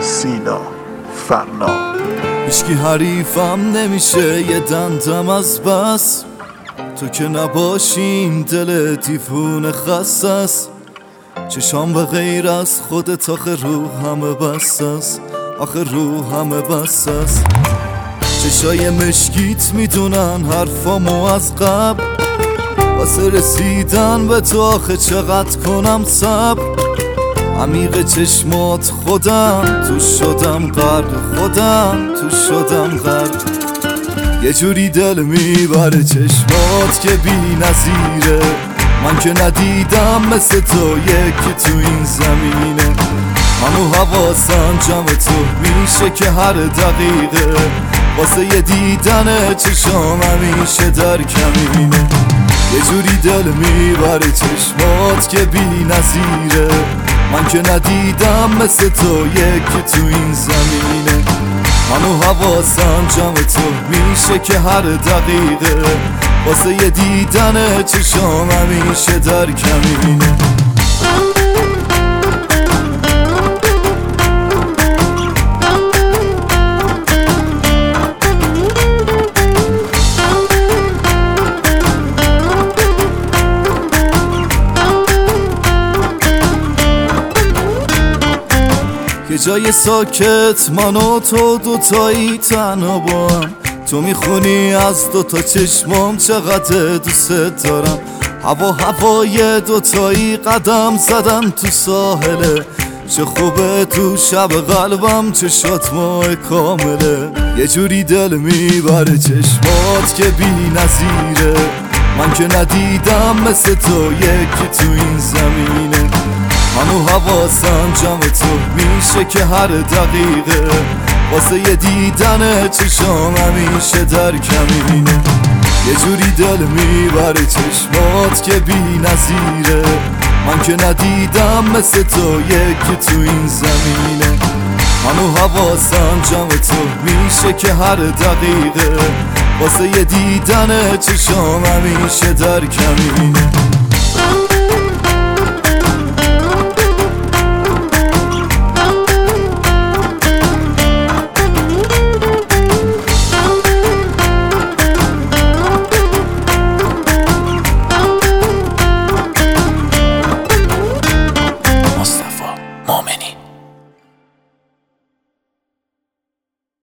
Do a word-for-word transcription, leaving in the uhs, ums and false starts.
سینا فرنا. هیچکی حریفم نمیشه یه دندم از بس، تو که نباشیم دل دیوونه خسته است. چشام به غیر از خودت آخه رو همه بس است، آخه رو همه بس است. چشای مشکیت میدونن حرفامو از قبل، واسه رسیدن به تو آخه چقدر کنم صبر. عمیق چشمات خودم تو شدم غرق، خودم تو شدم غرق. یه جوری دل میبره چشمات که بی نظیره، من که ندیدم مثل تو یکی تو این زمینه. همو حواسم جمع تو میشه که هر دقیقه، واسه یه دیدن چشام همیشه در کمینه. یه جوری دل میبره چشمات که بی نظیره، من که ندیدم مثل تو یکی تو این زمینه. همو حواسم جمع تو میشه که هر دقیقه، واسه یه دیدن چشام همیشه در کمینه. یه جای ساکت من و تو دوتایی تنها با هم، تو میخونی از دوتا چشمام چقدر دوست دارم. هوا هوای دوتایی قدم زدن تو ساحله، چه خوبه تو شب قلبم چشات ماه کامله. یه جوری دل میبره چشمات که بی نظیره، من که ندیدم مثل تو یکی تو این زمینه. همو حواسم جمع تو میشه که هر دقیقه، واسه یه دیدن چشام همیشه در کمینه. یه جوری دل میبره چشمات که بی نظیره، من که ندیدم مثل تو یکی تو این زمینه. همو حواسم جمع تو میشه که هر دقیقه، واسه یه دیدن چشام همیشه در کمینه.